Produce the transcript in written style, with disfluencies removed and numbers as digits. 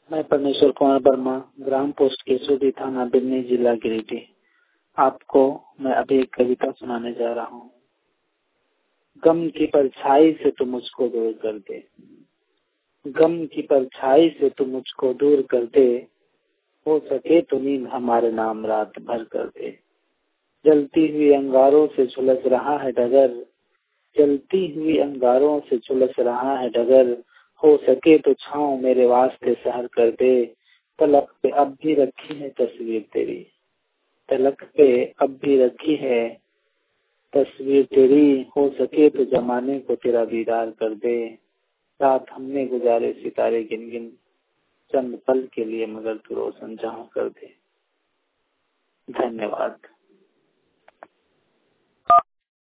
मैं परमेश्वर कुमार वर्मा, ग्राम पोस्ट केसोटी, थाना बिन्नी, जिला गिरिडीह। आपको मैं अभी एक कविता सुनाने जा रहा हूँ। गम की परछाई से तू मुझको दूर कर दे, गम की परछाई से तू मुझको दूर कर दे, हो सके तो नींद हमारे नाम रात भर कर दे। जलती हुई अंगारों से झुलस रहा है डगर, जलती हुई अंगारों से झुलस रहा है डगर, हो सके तो छाँव मेरे वास्ते सहर कर दे। तलक पे अब भी रखी है तस्वीर तेरी, तलक पे अब भी रखी है तस्वीर तेरी, हो सके तो जमाने को तेरा दीदार कर दे। रात हमने गुजारे सितारे गिन गिन, चंद पल के लिए मगर तू रोशन जहाँ कर दे। धन्यवाद।